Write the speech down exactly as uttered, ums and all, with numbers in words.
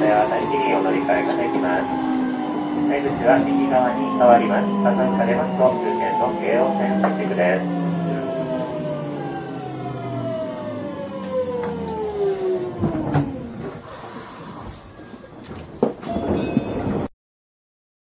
では大事にお乗り換えができます。出口は右側に変わります。加算されますと終点の京王線接着です。